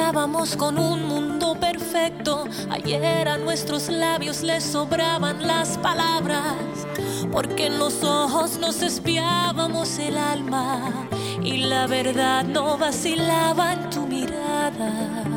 soñábamos con un mundo perfecto. Ayer a nuestros labios les sobraban las palabras, porque en los ojos nos espiábamos el alma y la verdad no vacilaba en tu mirada.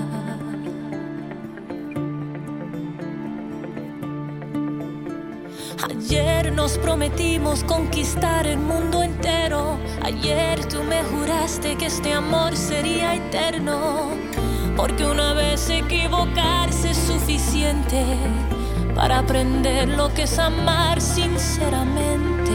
Ayer nos prometimos conquistar el mundo entero. Ayer tú me juraste que este amor sería eterno, porque una vez equivocarse es suficiente para aprender lo que es amar sinceramente.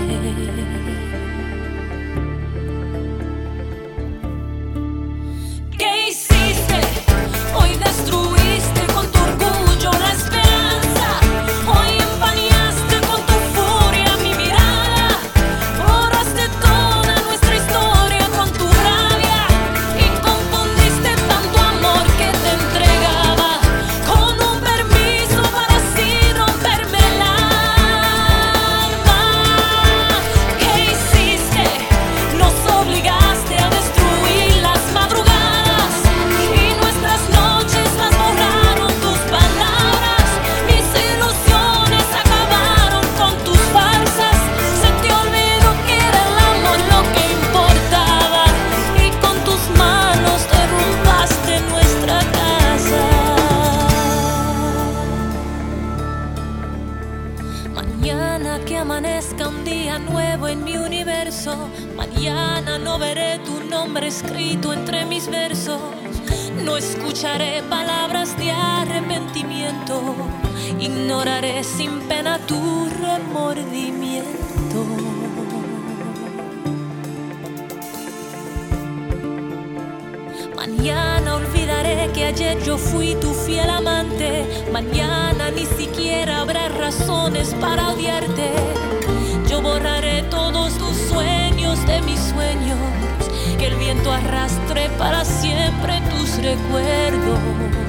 ¿Qué hiciste? Hoy destruiste con tu orgullo la esperanza. Hoy empañaste con tu furia mi mirada. Borraste toda nuestra historia con tu rabia y confundiste tanto amor que te entregaba con un permiso para así romperme el alma. ¿Qué hiciste? Nos obligaste a destruir las madrugadas y nuestras noches las borraron tus palabras. Mis ilusiones acabaron con tus falsas. Se te olvidó que era el amor lo que importaba y con tus manos derrumbaste nuestra casa. Mañana que amanezca un día nuevo en mi universo. Mañana no veré tu nombre escrito entre mis versos. No escucharé palabras de arrepentimiento. Ignoraré sin pena tu remordimiento. Mañana olvidaré que ayer yo fui tu fiel amante. Mañana ni siquiera habrá razones para odiarte. Yo borraré todos tus sueños de mis sueños, que el viento arrastre para siempre tus recuerdos.